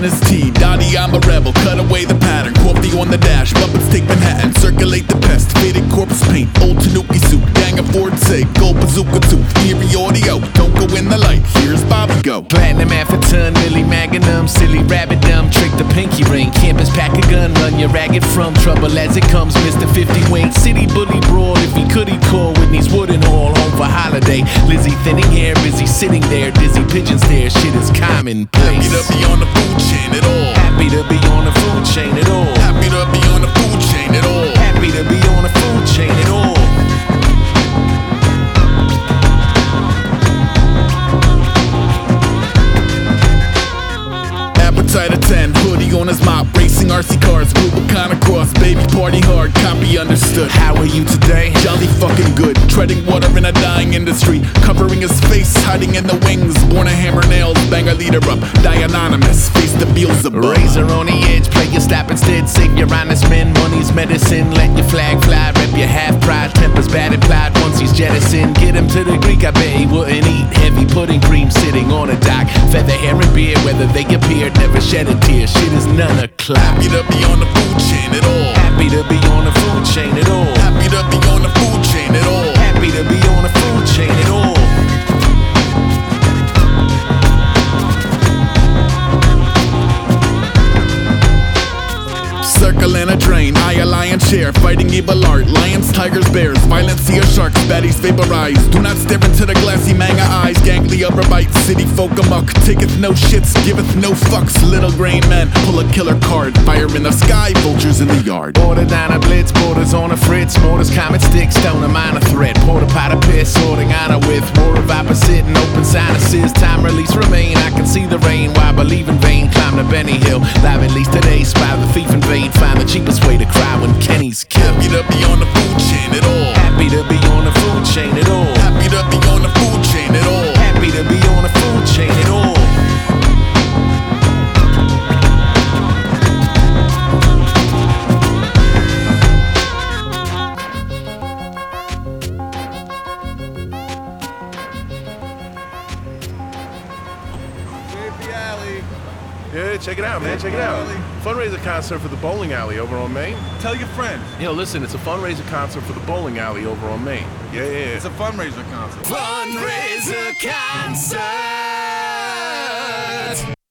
his tea. Dottie, I'm a rebel, cut away the pattern. Coffee on the dash, Muppets take Manhattan. Circulate the pest, faded corpse paint. Old Tanuki soup, gang of Ford say. Gold bazooka tooth, eerie audio. Don't go in the light, here's Bobby go. Platinum half a ton, Lily Magnum, silly rabbit dumb, trick the pinky ring. Campus pack a gun, run your ragged from trouble as it comes. Mr. 50 Wayne, city bully brawl. If he could, he'd call Whitney's Wooden Hall home for holiday. Lizzie thinning hair, busy sitting there, dizzy pigeon stare. Shit is commonplace. Happy to be on the food chain at all. Happy to be on the food chain at all. Happy to be on the food chain at all. Happy to be on the food chain at all. Appetite of 10, hoodie on his mop, racing RC cars, Rubicon across, baby party hard, copy understood. How are you today? Jolly fucking good, treading water in a dying industry, covering his face, hiding in the wings, born a hammer nails, bang a leader up, die anonymous, face the Beelzebub. Razor on the edge, play your stop instead, save your honest men, money's medicine, let your flag fly, rep your half pride, tempers bad implied, once he's jettisoned, get him to the Greek, I bet he wouldn't eat, heavy pudding cream sitting on a dock, feather hair and beard, whether they appeared, never shed a tear, shit is none o'clock. Happy to be on the food chain at all. Happy to be on the food chain at all. Happy to be on the food chain at all. Happy to be on the food chain at all. Circle and a drain, I a lion chair, fighting evil art, lions, tigers, bears, Violencia sharks, baddies vaporize. Do not stare into the glassy manga eyes, gangly upper bites, city folk amok, taketh no shits, giveth no fucks. Little grain men pull a killer card, fire in the sky, vultures in the yard. Order down a blitz, borders on a fritz, mortars, comet sticks, stone a minor threat, porta pot of piss, sorting honor with war of opposite and open sinuses. Time release remain, I can see the rain, why believe in vain? Climb to Benny Hill, live at least today, spy the thief in vain. Find the cheapest way to cry when Kenny's killed. Happy to be on the food chain at all. Happy to be on the food chain at all. Happy to be on the food chain at all. Happy to be on the food chain at all. Yeah, check it out, man. Check it out. Fundraiser concert for the bowling alley over on Main. Tell your friends. Yo, listen, it's a fundraiser concert for the bowling alley over on Main. Yeah. It's a fundraiser concert. Fundraiser concert.